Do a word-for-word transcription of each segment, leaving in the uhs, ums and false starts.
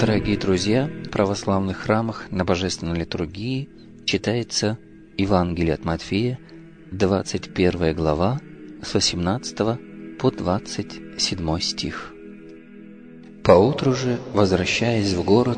Дорогие друзья, в православных храмах на Божественной литургии читается Евангелие от Матфея, двадцать первая глава, с восемнадцатого по двадцать седьмой стих. «Поутру же, возвращаясь в город,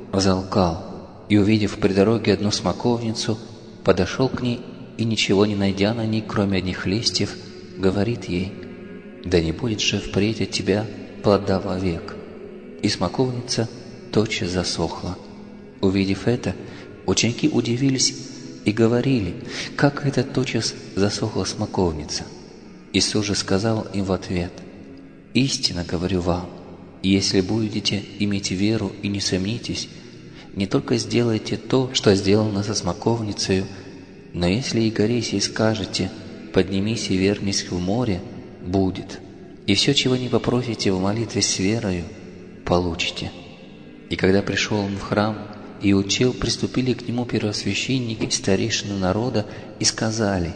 взалкал, и, увидев при дороге одну смоковницу, подошел к ней и, ничего не найдя на ней, кроме одних листьев, говорит ей: „Да не будет же впредь от тебя плода вовек“. И смоковница тотчас засохла. Увидев это, ученики удивились и говорили: „Как это тотчас засохла смоковница?“ Иисус же сказал им в ответ: „Истинно говорю вам, если будете иметь веру и не сомнитесь, не только сделайте то, что сделано со смоковницей, но если и горе сей скажете: поднимись и вернись в море, будет. И все, чего не попросите в молитве с верою, получите“. И когда пришел он в храм и учил, приступили к нему первосвященники и старейшины народа и сказали: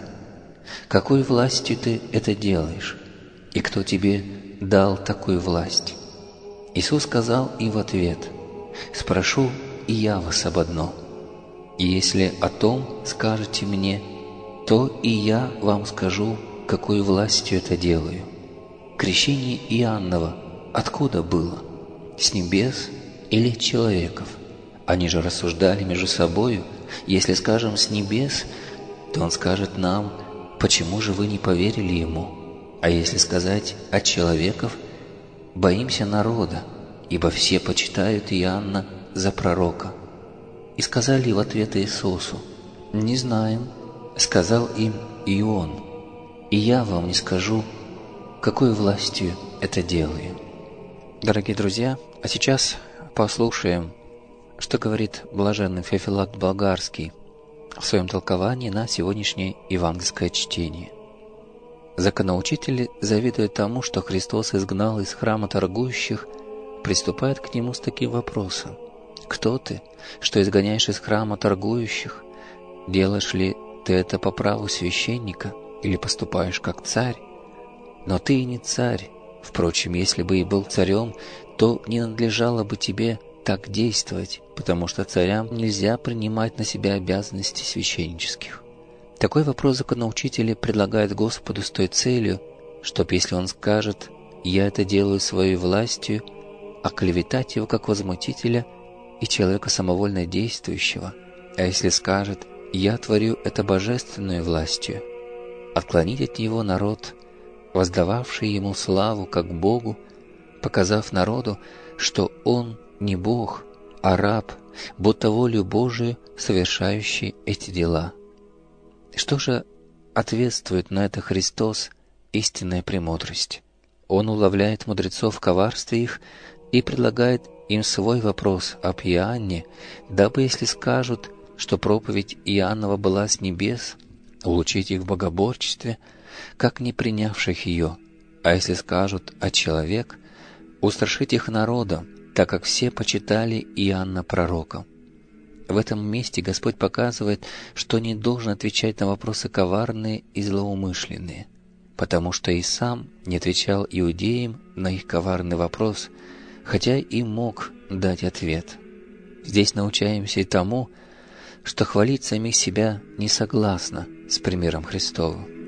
„Какой властью ты это делаешь? И кто тебе дал такую власть?“ Иисус сказал им в ответ: „Спрошу и я вас об одном. И если о том скажете мне, то и я вам скажу, какой властью это делаю. Крещение Иоаннова откуда было? С небес или от человеков?“ Они же рассуждали между собою: „Если скажем с небес, то он скажет нам: почему же вы не поверили ему? А если сказать от человеков, боимся народа, ибо все почитают Иоанна за пророка“. И сказали в ответ Иисусу: „Не знаем“. Сказал им и он: „И я вам не скажу, какой властью это делаю“. Дорогие друзья, а сейчас послушаем, что говорит блаженный Феофилакт Болгарский в своем толковании на сегодняшнее евангельское чтение. Законоучители, завидуя тому, что Христос изгнал из храма торгующих, приступают к Нему с таким вопросом: „Кто ты, что изгоняешь из храма торгующих? Делаешь ли ты это по праву священника или поступаешь как царь? Но ты и не царь. Впрочем, если бы и был царем, то не надлежало бы тебе так действовать, потому что царям нельзя принимать на себя обязанности священнических“. Такой вопрос законоучители предлагают Господу с той целью, чтоб, если Он скажет: „Я это делаю своей властью“, оклеветать Его как возмутителя и человека самовольно действующего, а если скажет: „Я творю это божественной властью“, отклонить от Него народ, воздававший Ему славу как Богу, показав народу, что Он не Бог, а раб, будто волю Божию совершающий эти дела. Что же ответствует на это Христос, истинная премудрость? Он уловляет мудрецов в коварстве их и предлагает им свой вопрос об Иоанне, дабы, если скажут, что проповедь Иоаннова была с небес, улучшить их в богоборчестве, как не принявших ее, а если скажут о человек, устрашить их народом, так как все почитали Иоанна пророком. В этом месте Господь показывает, что не должен отвечать на вопросы коварные и злоумышленные, потому что и сам не отвечал иудеям на их коварный вопрос, хотя и мог дать ответ. Здесь научаемся и тому, что хвалить самих себя не согласно с примером Христовым.